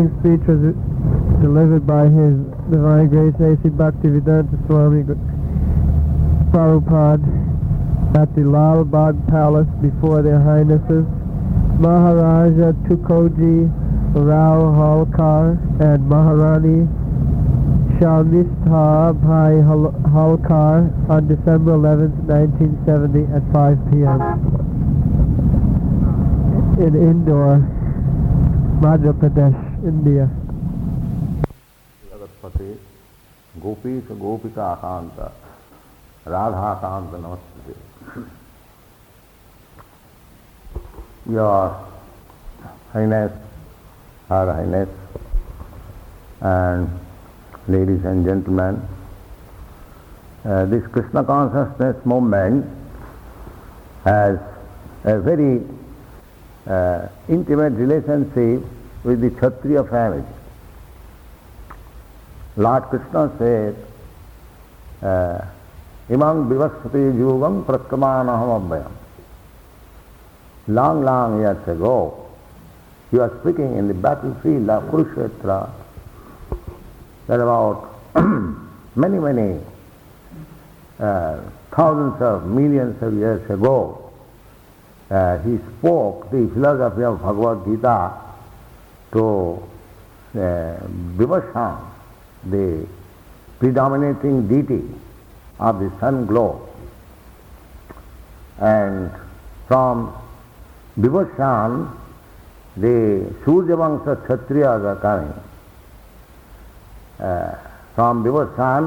opening speech was delivered by His Divine Grace A.C. Bhaktivedanta Swami Prabhupada at the Lal Bagh Palace before Their Highnesses Maharaja Tukoji Rao Holkar and Maharani Shalnistha Bhai Holkar on December 11, 1970 at 5 p.m. in Indore, Madhya Pradesh, India. Jagatpate, Gopis Gopika Akanta, Radha Akanta Namaste. Your Highness, Her Highness, and ladies and gentlemen, this Krishna consciousness movement has a very intimate relationship with the Kshatriya family. Lord Krishna said, Imam vivasvati yugam praskamanaham abhyam. Long years ago, he was speaking in the battlefield of Kurukshetra, that about many thousands of millions of years ago, he spoke the philosophy of Bhagavad Gita to Vivashan, the predominating deity of the sun glow. And from Vivashan, the Surya Vangsha Kshatriyas are coming. From Vivashan,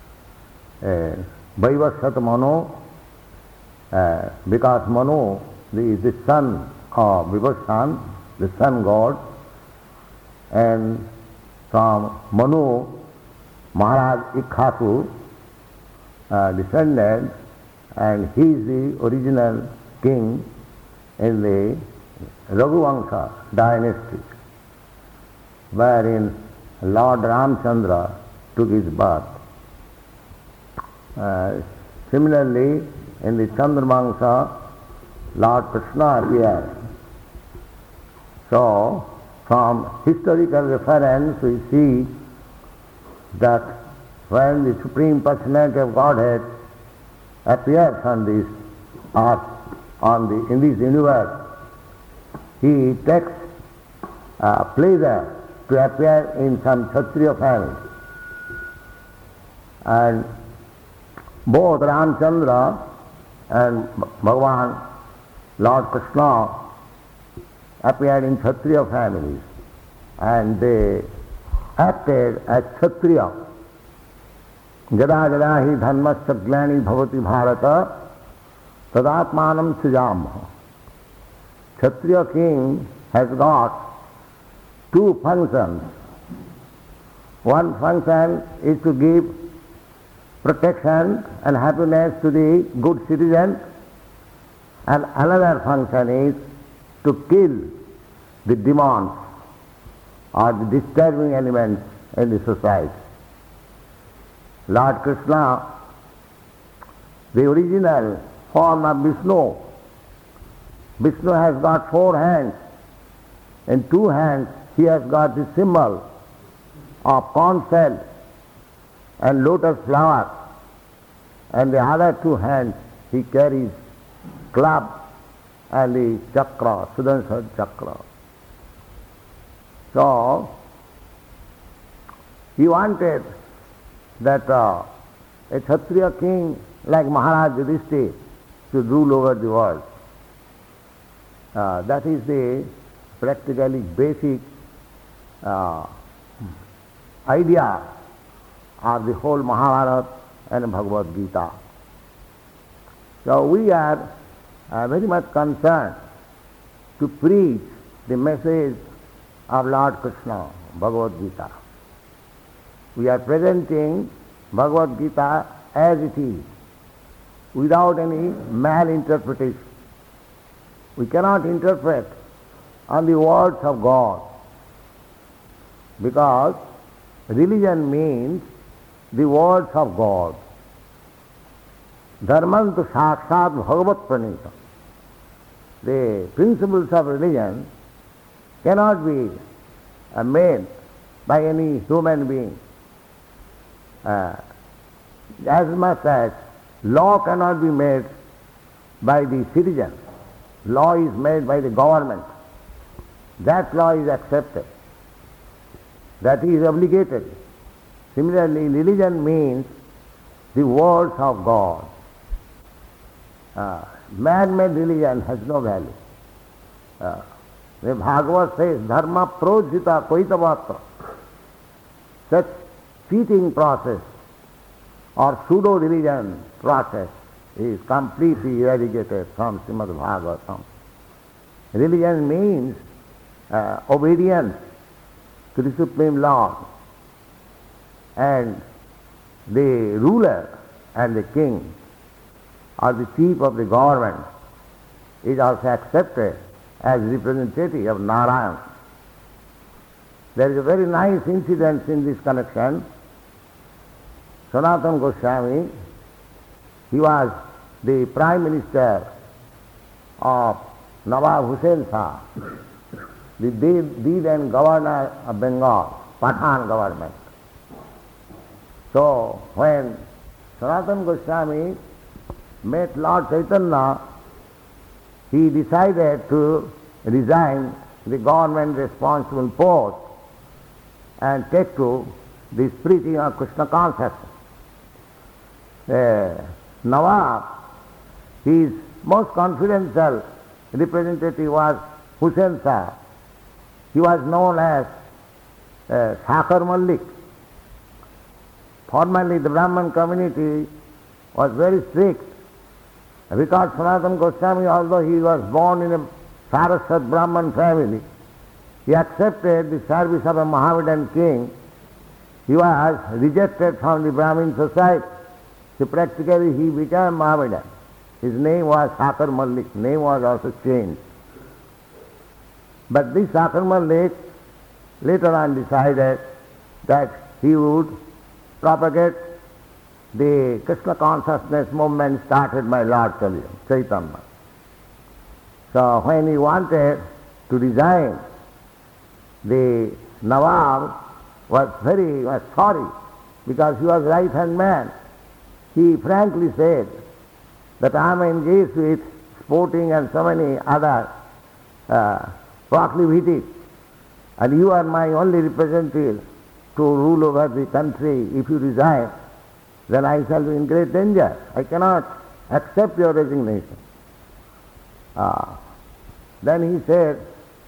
Vaivashat Manu, because Manu is the son of Vivashan, the sun god, and from Manu, Maharaj Ikshvaku descended, and he is the original king in the Raghuvangsha dynasty, wherein Lord Ramchandra took his birth. Similarly, in the Chandravangsha, Lord Krishna appeared. So, from historical reference, we see that when the Supreme Personality of Godhead appears on this earth, in this universe, he takes pleasure to appear in some Kshatriya family. And both Ramchandra and Bhagavan, Lord Krishna, appeared in Kshatriya families, and they acted as Kshatriya. Jada jada hi dharmasya glani bhavati bharata tadatmanam sujamah. Kshatriya king has got two functions. One function is to give protection and happiness to the good citizen, and another function is to kill the demons or the disturbing elements in the society. Lord Krishna, the original form of Vishnu, Vishnu has got 4 hands. In 2 hands he has got the symbol of corn shell and lotus flower, and the other 2 hands he carries club and the chakra, Sudarshan chakra. So, he wanted that a Kshatriya king like Maharaj Yudhishthira should rule over the world. That is the practically basic idea of the whole Mahabharata and Bhagavad Gita. So we are very much concerned to preach the message of Lord Krishna, Bhagavad Gita. We are presenting Bhagavad Gita as it is, without any malinterpretation. We cannot interpret on the words of God, because religion means the words of God. Dharmantu sakshat bhagavat pranita. The principles of religion cannot be made by any human being. As much as law cannot be made by the citizens, law is made by the government. That law is accepted. That is obligatory. Similarly, religion means the words of God. Man-made religion has no value. The Bhagavad says, dharma projita koitavatra. Such cheating process or pseudo-religion process is completely eradicated from Srimad Bhagavatam. Religion means obedience to the Supreme Lord, and the ruler and the king or the chief of the government is also accepted as representative of Narayan. There is a very nice incident in this connection. Sanatana Goswami, he was the Prime Minister of Nawab Hussain Shah, the then Governor of Bengal, Pathan government. So when Sanatana Goswami met Lord Chaitanya, he decided to resign the government responsible post and take to the preaching of Krishna consciousness. Nawab, his most confidential representative was Hussain Shah. He was known as Sakhar Malik. Formerly the Brahman community was very strict because Sanatana Goswami, although he was born in a Saraswat Brahman family, he accepted the service of a Mohammedan king. He was rejected from the Brahmin society. So practically he became Mohammedan. His name was Sakhar Malik. Name was also changed. But this Sakhar Malik later on decided that he would propagate the Krishna consciousness movement started by Lord Chaitanya. So when he wanted to resign, the Nawab was very much sorry because he was right-hand man. He frankly said that I am engaged with sporting and so many other proclivities, and you are my only representative to rule over the country. If you resign, then I shall be in great danger. I cannot accept your resignation. Then he said,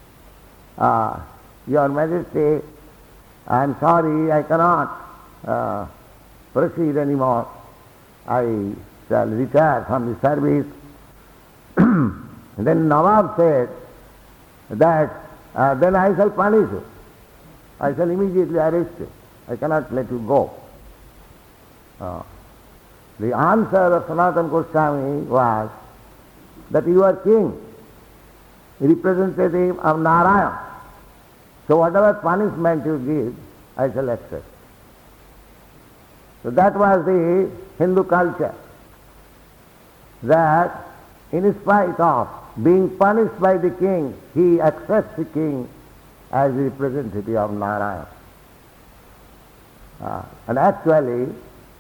Your Majesty, I am sorry, I cannot proceed anymore. I shall retire from the service. Then Nawab said that then I shall punish you. I shall immediately arrest you. I cannot let you go. The answer of Sanatana Goswami was that you are king, representative of Narayan. So whatever punishment you give, I shall accept. So that was the Hindu culture, that in spite of being punished by the king, he accepts the king as the representative of Narayan. And actually,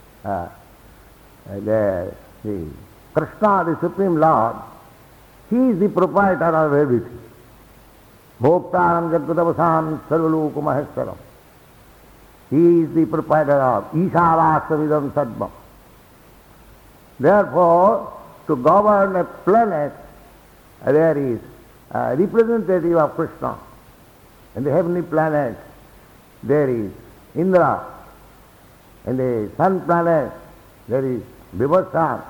the Krishna, the Supreme Lord, he is the proprietor of everything. Bhoktaram Jagadavasam Sarvaloka Maheswaram. He is the proprietor of Isavasavidam Sadvam. Therefore, to govern a planet, there is a representative of Krishna. In the heavenly planet, there is Indra. In the sun planet, there is Vibhashan.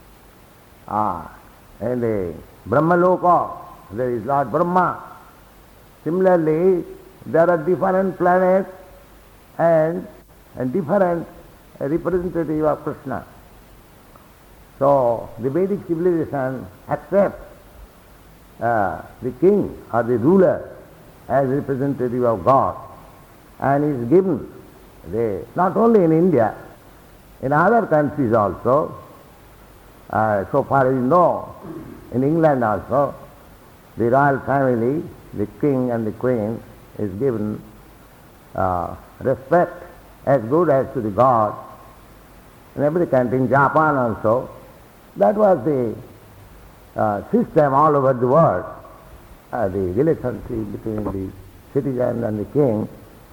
In the Brahmaloka, there is Lord Brahma. Similarly, there are different planets and different representative of Krishna. So, the Vedic civilization accepts the king or the ruler as representative of God and is given, not only in India, in other countries also, so far as you know, in England also, the royal family, the king and the queen, is given respect as good as to the God in every country, in Japan also. That was the system all over the world, the relationship between the citizen and the king.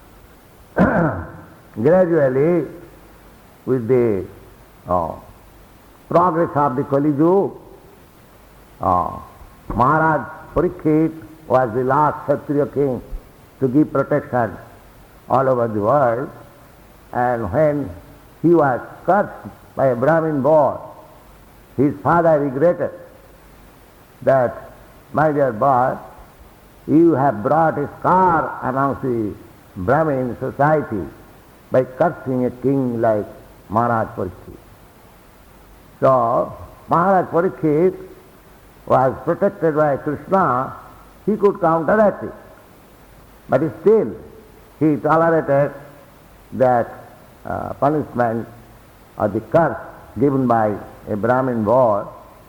Gradually, with the progress of the Kali Yuga, Maharaj Parikshit was the last Kshatriya king to give protection all over the world, and when he was cursed by a Brahmin boy, his father regretted that, my dear boy, you have brought a scar amongst the Brahmin society by cursing a king like Maharaj Parikshit. So, Maharaj Parikshit was protected by Krishna, he could counteract it. But still, he tolerated that punishment or the curse given by a Brahmin boy.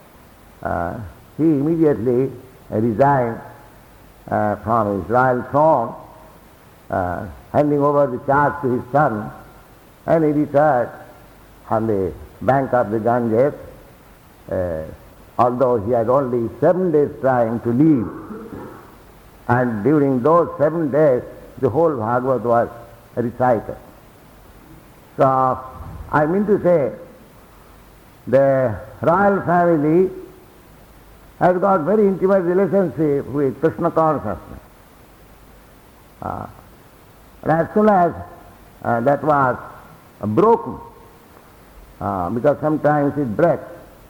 He immediately resigned from his royal throne, handing over the charge to his son, and he retired on the bank of the Ganges, although he had only 7 days time to leave. And during those 7 days, the whole Bhagavad was recited. So, I mean to say, the royal family has got very intimate relationship with Krishna consciousness. And as soon as that was broken, because sometimes it breaks,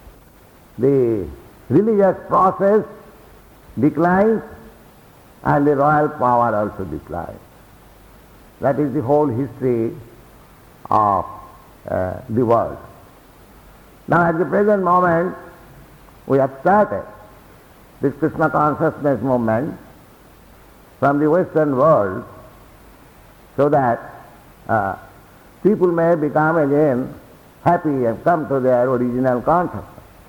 the religious process declines and the royal power also declines. That is the whole history of the world. Now at the present moment, we have started this Krishna consciousness movement from the Western world so that people may become again happy and come to their original consciousness.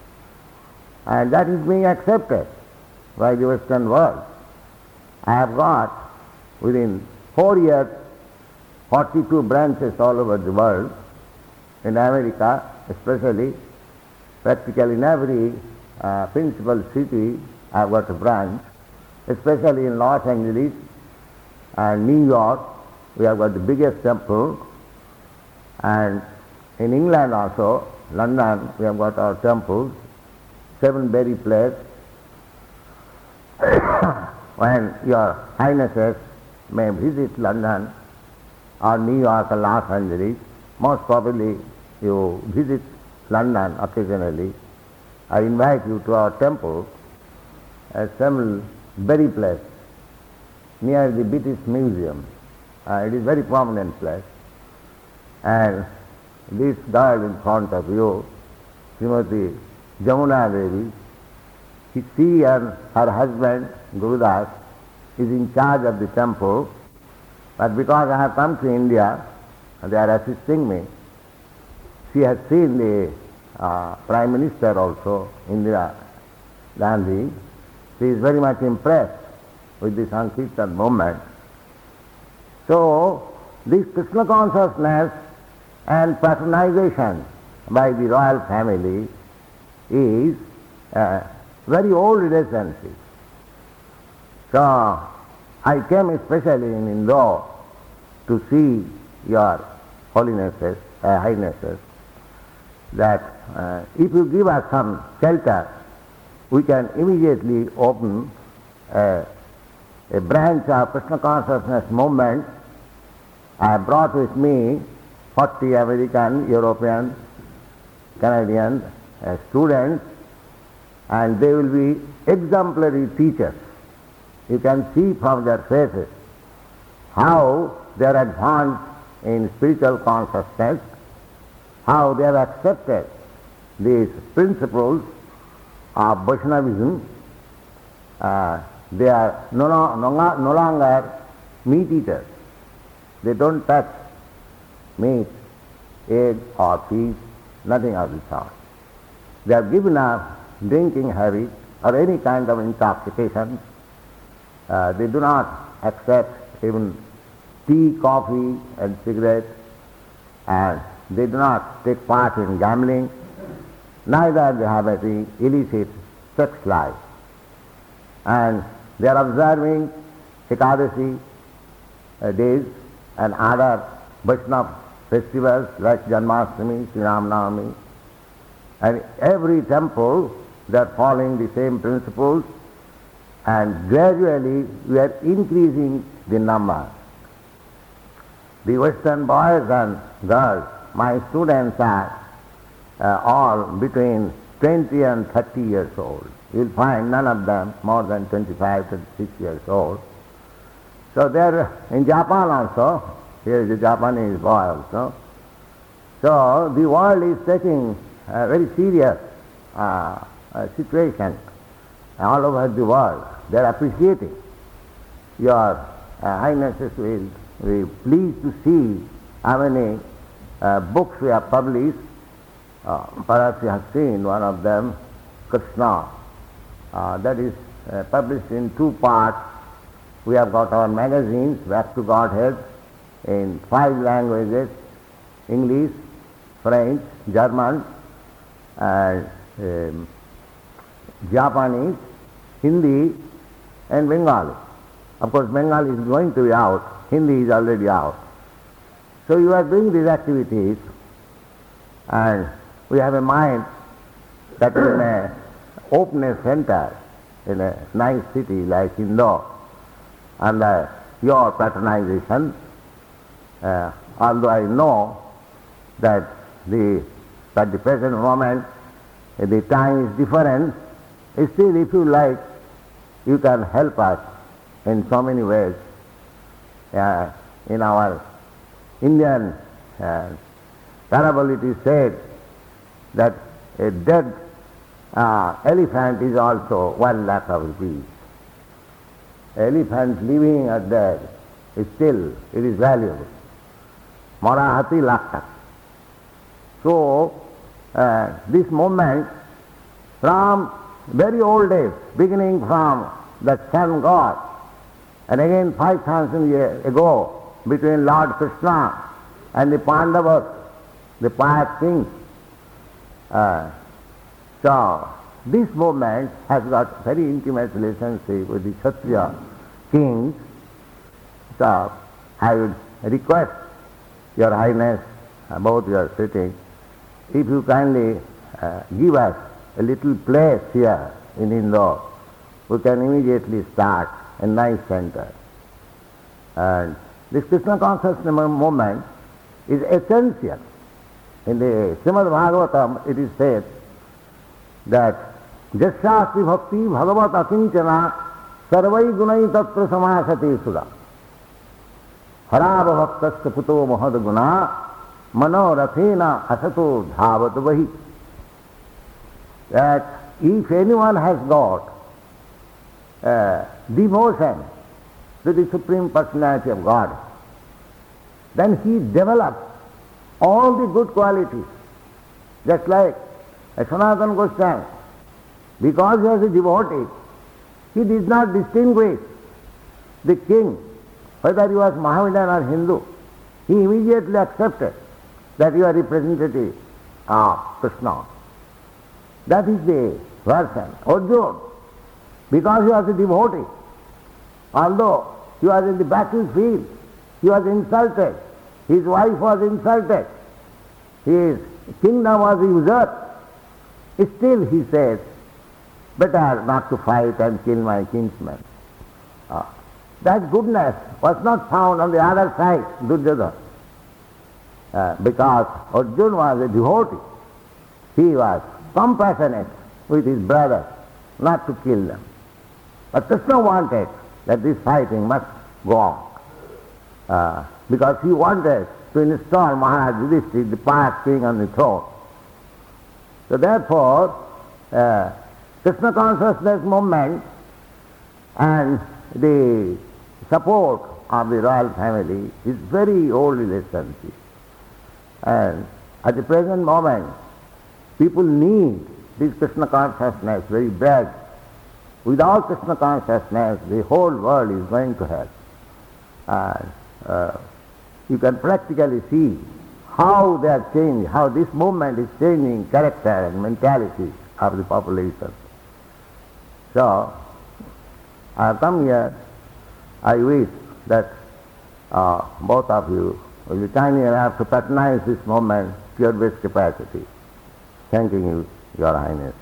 And that is being accepted by the Western world. I have got within 4 years 42 branches all over the world, in America especially, practically in every principal city I have got a branch, especially in Los Angeles and New York we have got the biggest temple, and in England also, London, we have got our temples, 7 very places. When your Highnesses may visit London or New York or Los Angeles, most probably you visit London occasionally, I invite you to our temple at Salisbury Place near the British Museum. It is a very prominent place. And this girl in front of you, Srimati Jamuna Devi, she and her husband Gurudas is in charge of the temple, but because I have come to India and they are assisting me, she has seen the Prime Minister also, Indira Gandhi. She is very much impressed with the Sankirtan movement. So, this Krishna consciousness and patronization by the royal family is a very old relationship. So, I came especially in Indore to see your Holinesses, Highnesses, that if you give us some shelter, we can immediately open a branch of Krishna consciousness movement. I have brought with me 40 American, European, Canadian students, and they will be exemplary teachers. You can see from their faces how they are advanced in spiritual consciousness, how they have accepted these principles of Vaishnavism. They are no longer meat eaters. They don't touch meat, egg or fish, nothing of the sort. They have given up drinking habit or any kind of intoxication. They do not accept even tea, coffee and cigarettes, and they do not take part in gambling, neither they have any illicit sex life. And they are observing Ekadasi days and other Vaishnava festivals like Janmashtami, Sri Ram Navami, and every temple they are following the same principles, and gradually we are increasing the number. The Western boys and girls, my students are all between 20 and 30 years old. You will find none of them more than 25, 26 years old. So they are in Japan also. Here is a Japanese boy also. So the world is taking a very serious situation all over the world. They are appreciating. Your Highnesses will be pleased to see how many books we have published. Perhaps you have seen one of them, Krishna. That is published in 2 parts. We have got our magazines, Back to Godhead, in 5 languages, English, French, German, and Japanese, Hindi, and Bengali. Of course, Bengali is going to be out, Hindi is already out. So you are doing these activities, and we have a mind that we may open a center in a nice city like Indore under your patronization, although I know that at the present moment the time is different, still if you like, you can help us in so many ways. In our Indian parable it is said that a dead elephant is also 1 lakh of rupees. Elephant living or dead, still it is valuable. Marahati lakha. So this movement from very old days, beginning from the sun god, and again 5,000 years ago between Lord Krishna and the Pandavas, the pious kings. So this movement has got very intimate relationship with the Kshatriya kings. So I would request Your Highness, both you are sitting, if you kindly give us a little place here in Indore, we can immediately start a nice center. And this Krishna consciousness movement is essential. In the Srimad Bhagavatam it is said that Jasyasti bhakti bhagavat akinchana sarvai gunai tatra samasati sudha harava bhaktasya puto mahad guna manorathena asato dhavat vahi. That if anyone has got devotion to the Supreme Personality of God, then he develops all the good qualities. Just like Sanatana Goswami, because he was a devotee, he did not distinguish the king, whether he was Mohammedan or Hindu. He immediately accepted that you are representative of Krishna. That is the version. Arjuna, because he was a devotee, although he was in the battlefield, he was insulted, his wife was insulted, his kingdom was usurped, still he says, better not to fight and kill my kinsman. That goodness was not found on the other side, Duryodhana, because Arjuna was a devotee. He was compassionate with his brothers, not to kill them. But Krishna wanted that this fighting must go on, because he wanted to install Maharaj Yudhishthira, the pious king, on the throne. So therefore, Krishna consciousness movement and the support of the royal family is very old relationship. And at the present moment, people need this Krishna consciousness very bad. Without Krishna consciousness, the whole world is going to hell. you can practically see how they are changing, how this movement is changing character and mentality of the population. So, I have come here, I wish that both of you will be kind enough to patronize this movement to your best capacity. Thanking you, Your Highness.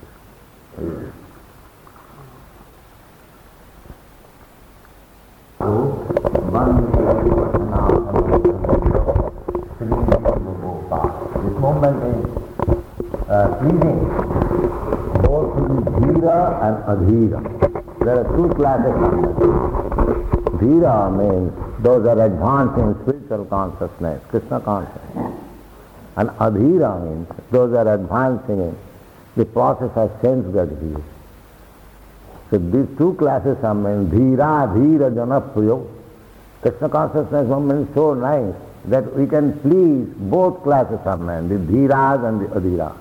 This movement is pleasing both to the Dhira and Adhira. There are two classes of men. Dhira means those are advanced in spiritual consciousness, Krishna consciousness. And Adhira means those are advancing in the process of sense gratification. So these two classes of men, Dhira, Dhira, Janapriyo, Krishna consciousness movement is so nice that we can please both classes of men, the Dhiras and the Adhiras.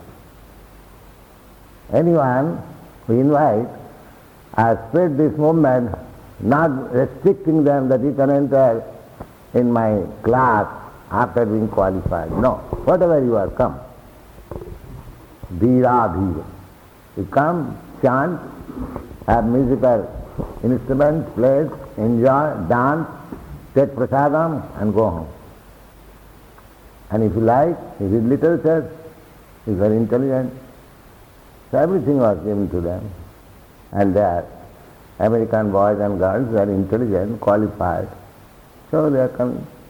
Anyone we invite, I spread this movement, not restricting them that you can enter in my class after being qualified. No, whatever you are, come. Dhira, Dhira. You come, chant, have musical instruments, play, enjoy, dance, take prasadam and go home. And if you like, you read literature, if you are intelligent. So everything was given to them. And they are American boys and girls, they are intelligent, qualified. So they are